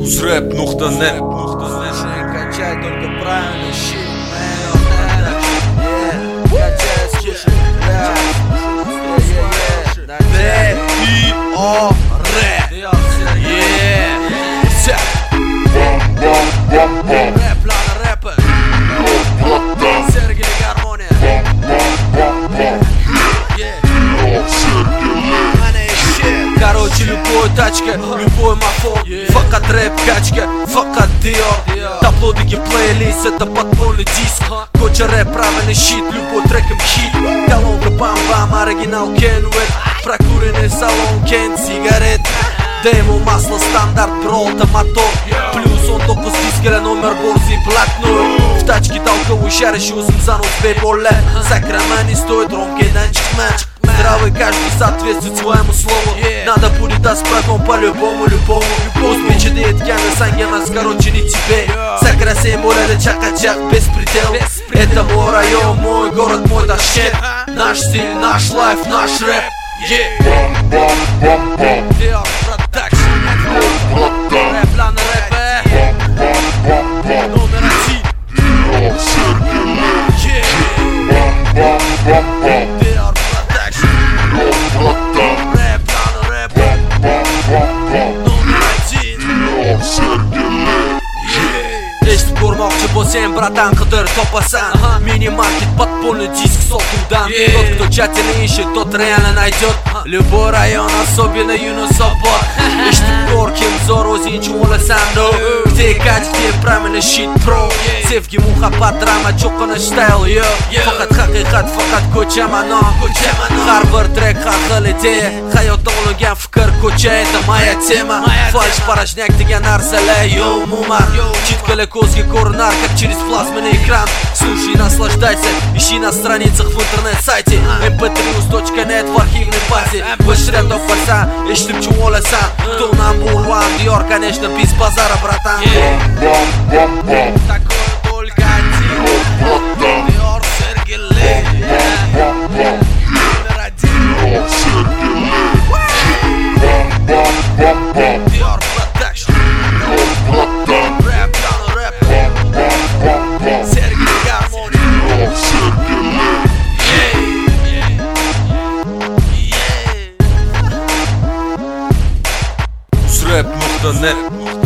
Uzrap.net. Качай только правильный щит, качай, слушай, рэп, ладно, рэпер, Сергей Гармония. Короче, любой тачка, любой мафон, факат рэп качка, факат Dior. Таблодики плейлист, это подпольный диск. Коча рэп, правильный щит, любой трек им хит. Колонка бам-бам, оригинал Kenwood. Прокуренный салон Кен, сигарет. Демо, масло, стандарт, бро, это мотор. Плюс он только с дискера, номер борзый, блатной. В тачке толковый шарящий узм занос бейболе. Сакрамен не стоит ромки, данчик мэнч. Здравый каждый соответствует своему слову. Надо будет даст братом по-любому, любому. Успечи деяткяны, сангенас, короче, не тебе. Сакрасей море, да чак-чак, беспредел. Это мой район, мой город, мой Ташкент. Наш стиль, наш лайф, наш рэп. Dior Production. Рэп, ладно, рэпер. Номер один. Dior Production. Рэп, ладно, рэпер. Номер один. Eshitib ko'rmoqchi bo'lsang, bratan, qidir topasan. Mini-market, подпольный диск, солтудан. Тот, кто тщательно ищет, тот реально найдет. Любой район, особенно Юнусобод. Eshitib ko'r, kim zo'r o'zingcha o'lasan, no. Где кать, где правильный щит, про. Sevgi, muhabbat, drama, cho'qqina style, yo. Faqat haqiqat, faqat ko'cha ma'no. Har bir trek, har xil ideya. Hayotda olingan fikr, ko'cha, это моя тема. Фальш, порожняк degan narsalar, yo, umuman. Читкали ko'zga ko'rinar, как через плазменный экран. Слушай, наслаждайся, ищи на страницах в интернет-сайте mp3uz.net в архивной базе. Быстрее топарсан, eshitib чуolasan. Кто number one, Dior, конечно, без базара, братан. Такое только один. Dior, Сергей. Номер один. Dior Production. Рэп, ладно, рэп. Сергей Гармония. Uzrap.net.